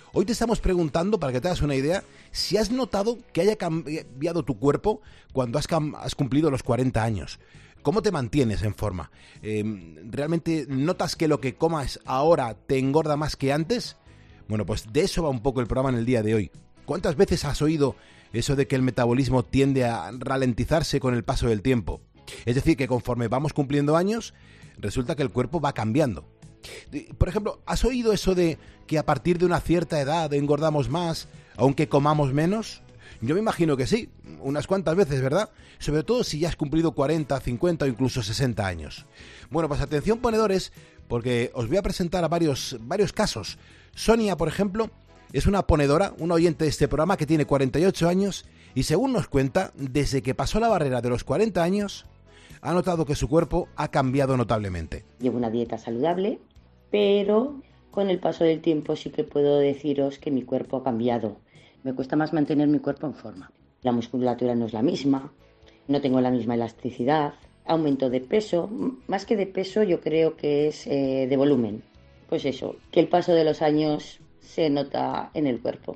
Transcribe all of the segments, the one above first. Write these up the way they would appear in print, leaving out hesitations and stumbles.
Hoy te estamos preguntando, para que te hagas una idea, si has notado que haya cambiado tu cuerpo cuando has cumplido los 40 años. ¿Cómo te mantienes en forma? ¿Realmente notas que lo que comas ahora te engorda más que antes? Bueno, pues de eso va un poco el programa en el día de hoy. ¿Cuántas veces has oído eso de que el metabolismo tiende a ralentizarse con el paso del tiempo? Es decir, que conforme vamos cumpliendo años, resulta que el cuerpo va cambiando. Por ejemplo, ¿has oído eso de que a partir de una cierta edad engordamos más, aunque comamos menos? Yo me imagino que sí, unas cuantas veces, ¿verdad? Sobre todo si ya has cumplido 40, 50 o incluso 60 años. Bueno, pues atención ponedores, porque os voy a presentar a varios casos. Sonia, por ejemplo, es una ponedora, una oyente de este programa que tiene 48 años y según nos cuenta, desde que pasó la barrera de los 40 años, ha notado que su cuerpo ha cambiado notablemente. Llevo una dieta saludable, pero con el paso del tiempo sí que puedo deciros que mi cuerpo ha cambiado. Me cuesta más mantener mi cuerpo en forma. La musculatura no es la misma, no tengo la misma elasticidad, aumento de peso, más que de peso yo creo que es de volumen. Pues eso, que el paso de los años se nota en el cuerpo.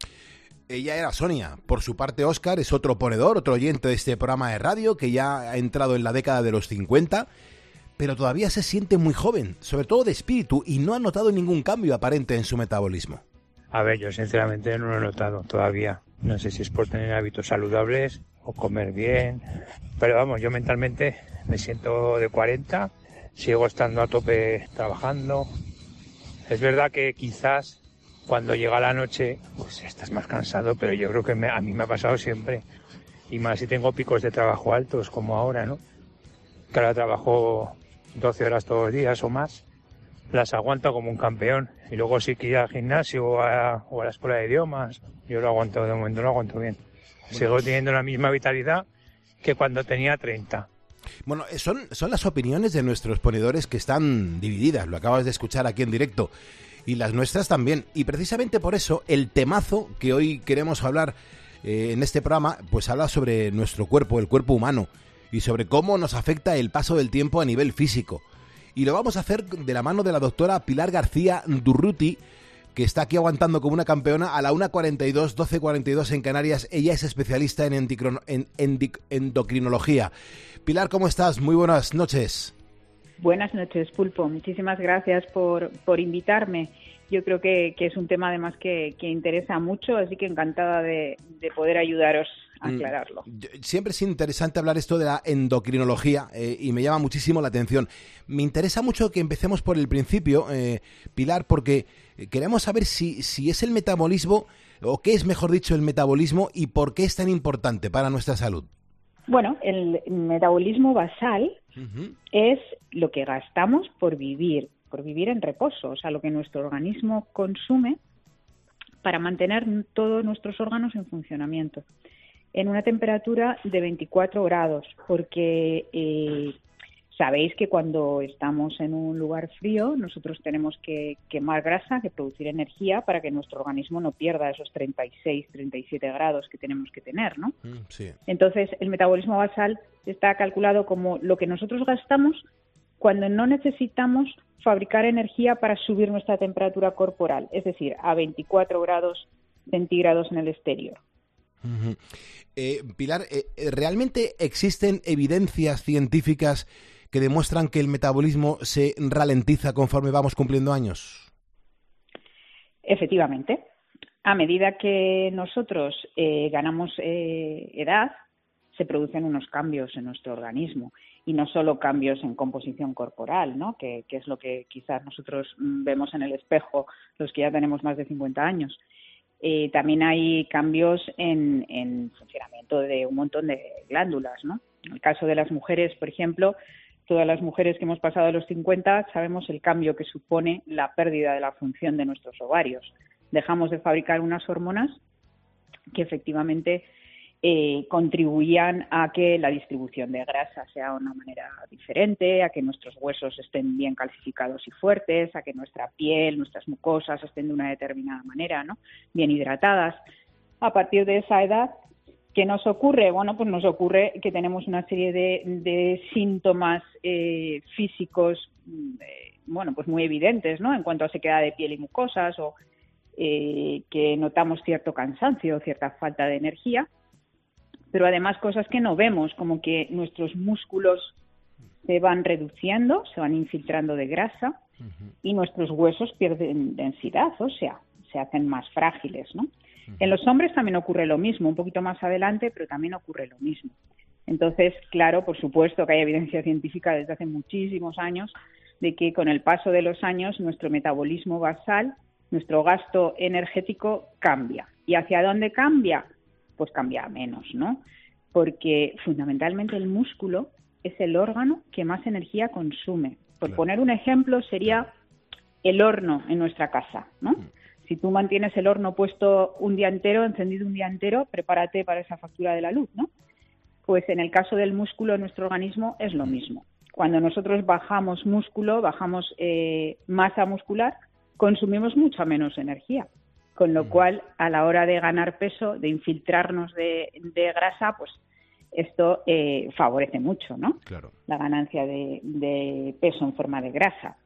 Ella era Sonia. Por su parte, Óscar es otro ponedor, otro oyente de este programa de radio que ya ha entrado en la década de los 50, pero todavía se siente muy joven, sobre todo de espíritu, y no ha notado ningún cambio aparente en su metabolismo. A ver, yo sinceramente no lo he notado todavía. No sé si es por tener hábitos saludables o comer bien, pero vamos, yo mentalmente me siento de 40, sigo estando a tope trabajando. Es verdad que quizás cuando llega la noche pues estás más cansado, pero yo creo que a mí me ha pasado siempre. Y más si tengo picos de trabajo altos como ahora, ¿no? Que ahora trabajo 12 horas todos los días o más. Las aguanto como un campeón. Y luego sí que ir al gimnasio o a la escuela de idiomas. Yo lo aguanto, de momento lo aguanto bien. Sigo teniendo la misma vitalidad que cuando tenía 30. Bueno, son las opiniones de nuestros ponedores que están divididas. Lo acabas de escuchar aquí en directo. Y las nuestras también. Y precisamente por eso el temazo que hoy queremos hablar en este programa, pues habla sobre nuestro cuerpo, el cuerpo humano. Y sobre cómo nos afecta el paso del tiempo a nivel físico. Y lo vamos a hacer de la mano de la doctora Pilar García Durruti, que está aquí aguantando como una campeona a la 1:42, 12:42 en Canarias. Ella es especialista en endocrinología. Pilar, ¿cómo estás? Muy buenas noches. Buenas noches, Pulpo. Muchísimas gracias por invitarme. Yo creo que es un tema además que interesa mucho, así que encantada de poder ayudaros a aclararlo. Siempre es interesante hablar esto de la endocrinología y me llama muchísimo la atención. Me interesa mucho que empecemos por el principio, Pilar, porque queremos saber si es el metabolismo, o qué es, mejor dicho, el metabolismo y por qué es tan importante para nuestra salud. Bueno, el metabolismo basal es lo que gastamos por vivir en reposo, o sea, lo que nuestro organismo consume para mantener todos nuestros órganos en funcionamiento, en una temperatura de 24 grados, porque sabéis que cuando estamos en un lugar frío nosotros tenemos que quemar grasa, que producir energía para que nuestro organismo no pierda esos 36, 37 grados que tenemos que tener, ¿no? Sí. Entonces, el metabolismo basal está calculado como lo que nosotros gastamos cuando no necesitamos fabricar energía para subir nuestra temperatura corporal, es decir, a 24 grados centígrados en el exterior. Uh-huh. Pilar, ¿realmente existen evidencias científicas que demuestran que el metabolismo se ralentiza conforme vamos cumpliendo años? Efectivamente. A medida que nosotros ganamos edad, se producen unos cambios en nuestro organismo. Y no solo cambios en composición corporal, ¿no? que es lo que quizás nosotros vemos en el espejo, los que ya tenemos más de 50 años. También hay cambios en funcionamiento de un montón de glándulas, ¿no? En el caso de las mujeres, por ejemplo, todas las mujeres que hemos pasado los 50 sabemos el cambio que supone la pérdida de la función de nuestros ovarios. Dejamos de fabricar unas hormonas que efectivamente contribuían a que la distribución de grasa sea de una manera diferente, a que nuestros huesos estén bien calcificados y fuertes, a que nuestra piel, nuestras mucosas estén de una determinada manera, ¿no? Bien hidratadas. A partir de esa edad, ¿qué nos ocurre? Bueno, pues nos ocurre que tenemos una serie de síntomas físicos, bueno, pues muy evidentes, ¿no? En cuanto a sequedad de piel y mucosas o que notamos cierto cansancio, cierta falta de energía, pero además cosas que no vemos, como que nuestros músculos se van reduciendo, se van infiltrando de grasa y nuestros huesos pierden densidad ósea, se hacen más frágiles, ¿no? En los hombres también ocurre lo mismo, un poquito más adelante, pero también ocurre lo mismo. Entonces, claro, por supuesto que hay evidencia científica desde hace muchísimos años de que con el paso de los años nuestro metabolismo basal, nuestro gasto energético cambia. ¿Y hacia dónde cambia? Pues cambia a menos, ¿no? Porque fundamentalmente el músculo es el órgano que más energía consume. Por poner un ejemplo, sería el horno en nuestra casa, ¿no? Si tú mantienes el horno puesto un día entero, encendido un día entero, prepárate para esa factura de la luz, ¿no? Pues en el caso del músculo en nuestro organismo es lo mismo. Cuando nosotros bajamos músculo, bajamos masa muscular, consumimos mucha menos energía. Con lo cual, a la hora de ganar peso, de infiltrarnos de grasa, pues esto favorece mucho, ¿no? Claro. La ganancia de peso en forma de grasa.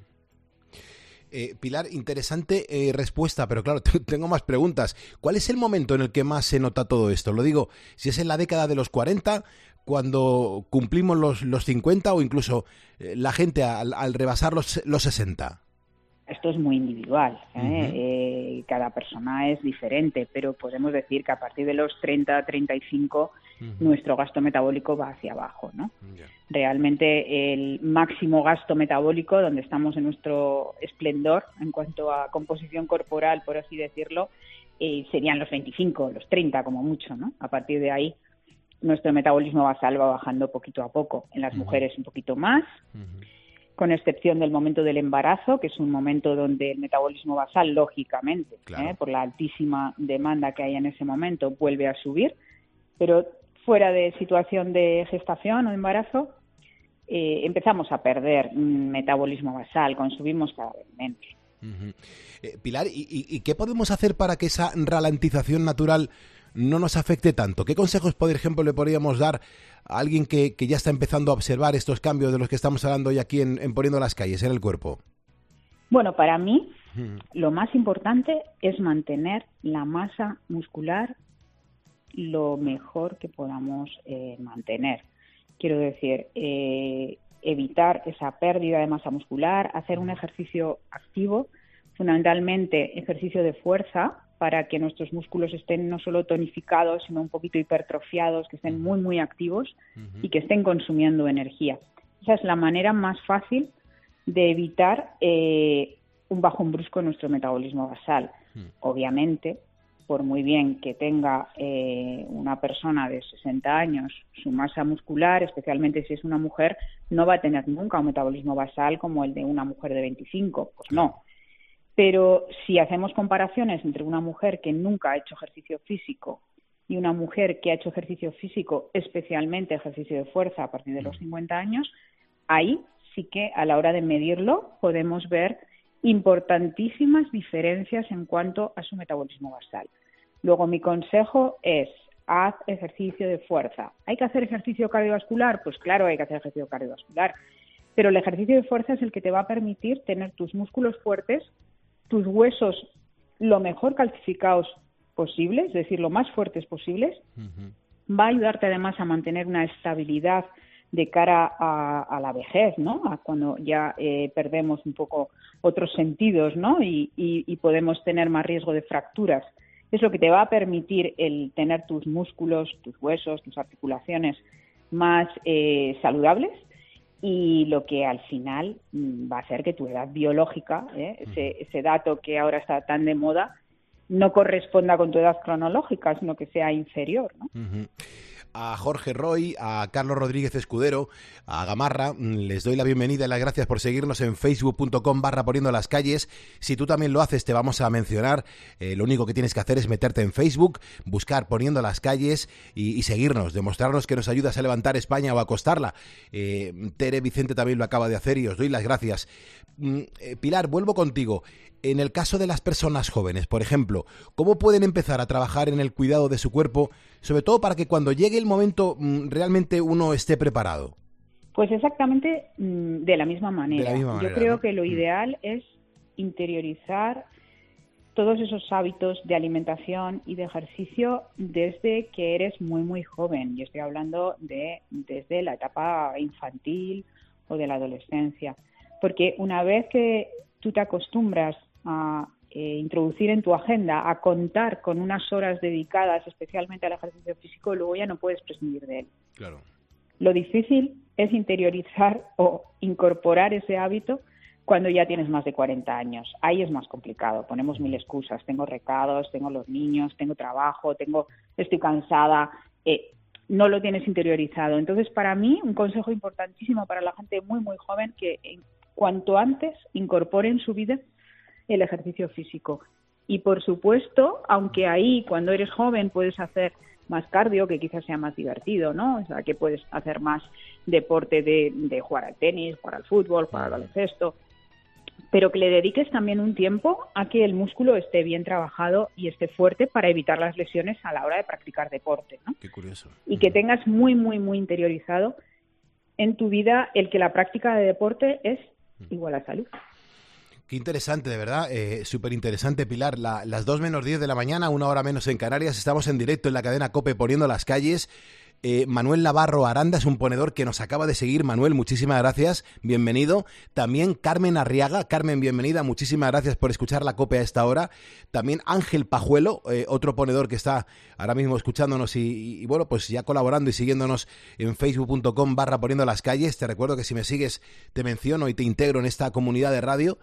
Pilar, interesante respuesta, pero claro, tengo más preguntas. ¿Cuál es el momento en el que más se nota todo esto? Lo digo, si es en la década de los 40, cuando cumplimos los 50 o incluso la gente al rebasar los 60. Esto es muy individual, cada persona es diferente, pero podemos decir que a partir de los 30, 35 nuestro gasto metabólico va hacia abajo, ¿no? Realmente el máximo gasto metabólico, donde estamos en nuestro esplendor en cuanto a composición corporal, por así decirlo, serían los 25, los 30 como mucho, ¿no? A partir de ahí nuestro metabolismo basal va bajando poquito a poco, en las mujeres un poquito más, con excepción del momento del embarazo, que es un momento donde el metabolismo basal, lógicamente, por la altísima demanda que hay en ese momento, vuelve a subir, pero fuera de situación de gestación o embarazo, empezamos a perder metabolismo basal, consumimos cada vez menos. Pilar, ¿y qué podemos hacer para que esa ralentización natural no nos afecte tanto? ¿Qué consejos, por ejemplo, le podríamos dar a alguien que ya está empezando a observar estos cambios de los que estamos hablando hoy aquí en Poniendo las Calles, en el cuerpo? Bueno, para mí lo más importante es mantener la masa muscular lo mejor que podamos mantener. Quiero decir, evitar esa pérdida de masa muscular, hacer un ejercicio activo, fundamentalmente ejercicio de fuerza, para que nuestros músculos estén no solo tonificados, sino un poquito hipertrofiados, que estén muy, muy activos y que estén consumiendo energía. Esa es la manera más fácil de evitar un bajón brusco en nuestro metabolismo basal. Obviamente, por muy bien que tenga una persona de 60 años, su masa muscular, especialmente si es una mujer, no va a tener nunca un metabolismo basal como el de una mujer de 25, pues no. Pero si hacemos comparaciones entre una mujer que nunca ha hecho ejercicio físico y una mujer que ha hecho ejercicio físico, especialmente ejercicio de fuerza a partir de los 50 años, ahí sí que a la hora de medirlo podemos ver importantísimas diferencias en cuanto a su metabolismo basal. Luego mi consejo es: haz ejercicio de fuerza. ¿Hay que hacer ejercicio cardiovascular? Pues claro, hay que hacer ejercicio cardiovascular. Pero el ejercicio de fuerza es el que te va a permitir tener tus músculos fuertes, tus huesos lo mejor calcificados posible, es decir, lo más fuertes posibles. Va a ayudarte además a mantener una estabilidad de cara a la vejez, ¿no? A cuando ya perdemos un poco otros sentidos, ¿no? Y podemos tener más riesgo de fracturas. Es lo que te va a permitir el tener tus músculos, tus huesos, tus articulaciones más saludables, y lo que al final va a hacer que tu edad biológica, ese dato que ahora está tan de moda, no corresponda con tu edad cronológica, sino que sea inferior, ¿no? A Jorge Roy, a Carlos Rodríguez Escudero, a Gamarra, les doy la bienvenida y las gracias por seguirnos en facebook.com/Poniendo las Calles. Si tú también lo haces, te vamos a mencionar. Lo único que tienes que hacer es meterte en Facebook, buscar Poniendo las Calles y seguirnos, demostrarnos que nos ayudas a levantar España o a acostarla. Tere Vicente también lo acaba de hacer y os doy las gracias. Pilar, vuelvo contigo. En el caso de las personas jóvenes, por ejemplo, ¿cómo pueden empezar a trabajar en el cuidado de su cuerpo, sobre todo para que cuando llegue el momento realmente uno esté preparado? Pues exactamente de la misma manera. Yo creo, ¿no?, que lo ideal es interiorizar todos esos hábitos de alimentación y de ejercicio desde que eres muy, muy joven. Y estoy hablando desde la etapa infantil o de la adolescencia. Porque una vez que tú te acostumbras a introducir en tu agenda, a contar con unas horas dedicadas especialmente al ejercicio físico, luego ya no puedes prescindir de él. Claro. Lo difícil es interiorizar o incorporar ese hábito cuando ya tienes más de 40 años. Ahí es más complicado, ponemos mil excusas. Tengo recados, tengo los niños, tengo trabajo, estoy cansada. No lo tienes interiorizado. Entonces, para mí, un consejo importantísimo para la gente muy, muy joven, que cuanto antes incorpore en su vida el ejercicio físico. Y, por supuesto, aunque ahí, cuando eres joven, puedes hacer más cardio, que quizás sea más divertido, ¿no? O sea, que puedes hacer más deporte de jugar al tenis, jugar al fútbol, jugar al baloncesto, pero que le dediques también un tiempo a que el músculo esté bien trabajado y esté fuerte para evitar las lesiones a la hora de practicar deporte, ¿no? Qué curioso. Y que tengas muy, muy, muy interiorizado en tu vida el que la práctica de deporte es igual a salud. Qué interesante, de verdad, súper interesante, Pilar. Las 2 menos 10 de la mañana, 1 hora menos en Canarias, estamos en directo en la cadena COPE Poniendo las Calles. Manuel Navarro Aranda es un ponedor que nos acaba de seguir. Manuel, muchísimas gracias, bienvenido. También Carmen Arriaga. Carmen, bienvenida, muchísimas gracias por escuchar la COPE a esta hora. También Ángel Pajuelo, otro ponedor que está ahora mismo escuchándonos y bueno, pues ya colaborando y siguiéndonos en facebook.com/Poniendo las Calles. Te recuerdo que si me sigues te menciono y te integro en esta comunidad de radio.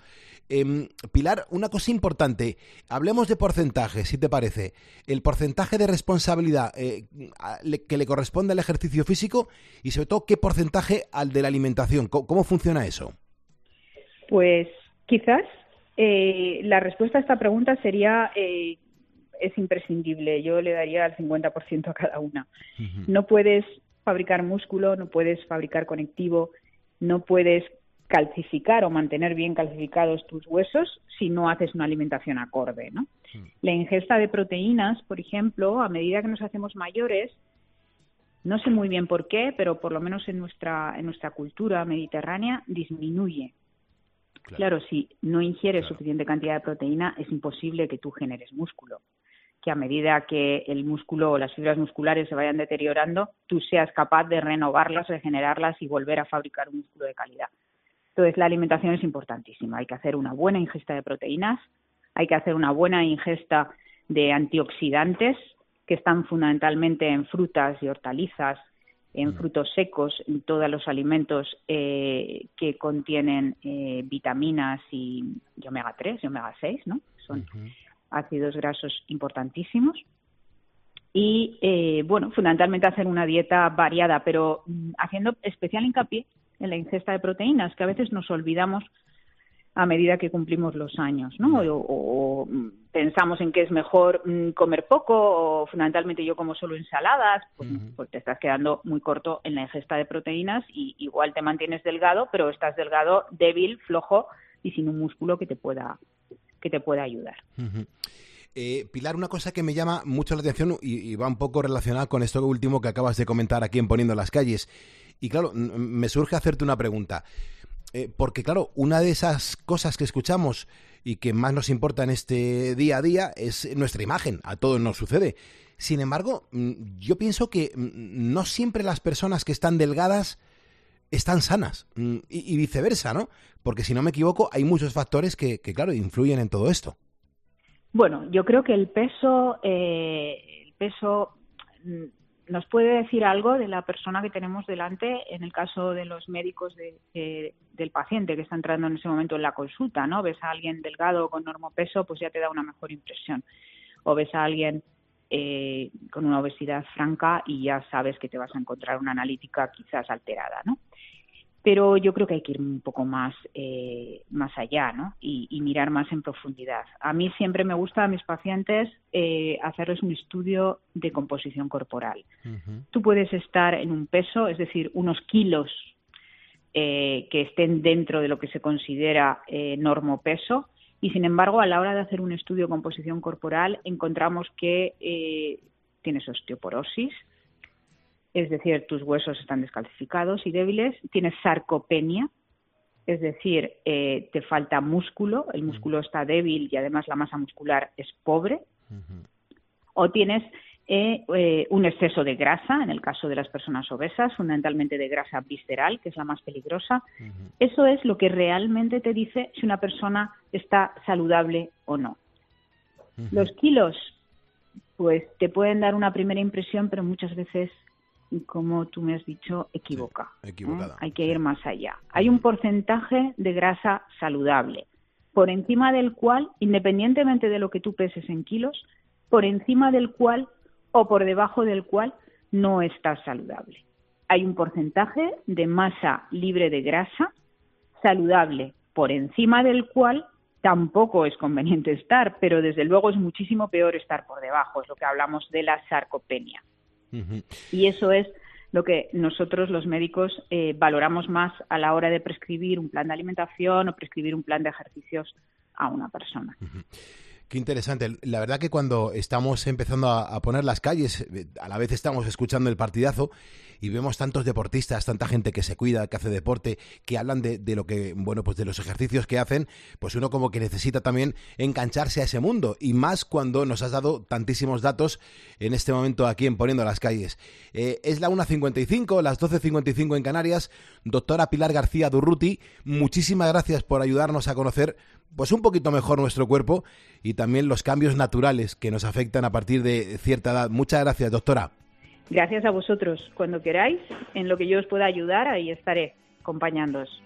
Pilar, una cosa importante, hablemos de porcentaje, si te parece. El porcentaje de responsabilidad que le corresponde al ejercicio físico y sobre todo qué porcentaje al de la alimentación. ¿Cómo funciona eso? Pues quizás la respuesta a esta pregunta sería es imprescindible. Yo le daría el 50% a cada una. Uh-huh. No puedes fabricar músculo, no puedes fabricar conectivo, no puedes calcificar o mantener bien calcificados tus huesos si no haces una alimentación acorde, ¿no? Sí. La ingesta de proteínas, por ejemplo, a medida que nos hacemos mayores, no sé muy bien por qué, pero por lo menos en nuestra cultura mediterránea disminuye. Claro, si no ingieres suficiente cantidad de proteína, es imposible que tú generes músculo. Que a medida que el músculo o las fibras musculares se vayan deteriorando, tú seas capaz de renovarlas, regenerarlas y volver a fabricar un músculo de calidad. Entonces, la alimentación es importantísima. Hay que hacer una buena ingesta de proteínas, hay que hacer una buena ingesta de antioxidantes, que están fundamentalmente en frutas y hortalizas, en frutos secos, en todos los alimentos que contienen vitaminas y omega 3 y omega 6, ¿no? Son ácidos grasos importantísimos. Y, bueno, fundamentalmente hacer una dieta variada, pero haciendo especial hincapié en la ingesta de proteínas, que a veces nos olvidamos a medida que cumplimos los años, ¿no? O pensamos en que es mejor comer poco, o fundamentalmente yo como solo ensaladas, pues te estás quedando muy corto en la ingesta de proteínas y igual te mantienes delgado, pero estás delgado, débil, flojo y sin un músculo que te pueda ayudar. Uh-huh. Pilar, una cosa que me llama mucho la atención y va un poco relacionada con esto último que acabas de comentar aquí en Poniendo las Calles. Y claro, me surge hacerte una pregunta. Porque claro, una de esas cosas que escuchamos y que más nos importa en este día a día es nuestra imagen. A todos nos sucede. Sin embargo, yo pienso que no siempre las personas que están delgadas están sanas y viceversa, ¿no? Porque si no me equivoco, hay muchos factores que claro, influyen en todo esto. Bueno, yo creo que el peso nos puede decir algo de la persona que tenemos delante en el caso de los médicos del paciente que está entrando en ese momento en la consulta, ¿no? Ves a alguien delgado con normopeso, pues ya te da una mejor impresión. O ves a alguien con una obesidad franca y ya sabes que te vas a encontrar una analítica quizás alterada, ¿no? Pero yo creo que hay que ir un poco más allá, ¿no? Y mirar más en profundidad. A mí siempre me gusta a mis pacientes hacerles un estudio de composición corporal. Uh-huh. Tú puedes estar en un peso, es decir, unos kilos que estén dentro de lo que se considera normopeso, y sin embargo, a la hora de hacer un estudio de composición corporal, encontramos que tienes osteoporosis, es decir, tus huesos están descalcificados y débiles, tienes sarcopenia, es decir, te falta músculo, el músculo está débil y además la masa muscular es pobre, o tienes un exceso de grasa, en el caso de las personas obesas, fundamentalmente de grasa visceral, que es la más peligrosa. Eso es lo que realmente te dice si una persona está saludable o no. Los kilos, pues te pueden dar una primera impresión, pero muchas veces, como tú me has dicho, equivocada. Hay que ir más allá. Hay un porcentaje de grasa saludable, por encima del cual, independientemente de lo que tú peses en kilos, por encima del cual o por debajo del cual no estás saludable. Hay un porcentaje de masa libre de grasa saludable, por encima del cual tampoco es conveniente estar, pero desde luego es muchísimo peor estar por debajo, es lo que hablamos de la sarcopenia. Y eso es lo que nosotros los médicos valoramos más a la hora de prescribir un plan de alimentación o prescribir un plan de ejercicios a una persona. Qué interesante. La verdad que cuando estamos empezando a poner las calles, a la vez estamos escuchando el partidazo y vemos tantos deportistas, tanta gente que se cuida, que hace deporte, que hablan de lo que, bueno, pues de los ejercicios que hacen, pues uno como que necesita también engancharse a ese mundo, y más cuando nos has dado tantísimos datos en este momento aquí en Poniendo las Calles. Es la 1:55, las 12:55 en Canarias. Doctora Pilar García Durruti, muchísimas gracias por ayudarnos a conocer pues un poquito mejor nuestro cuerpo y también los cambios naturales que nos afectan a partir de cierta edad. Muchas gracias, doctora. Gracias a vosotros. Cuando queráis, en lo que yo os pueda ayudar, ahí estaré acompañándoos.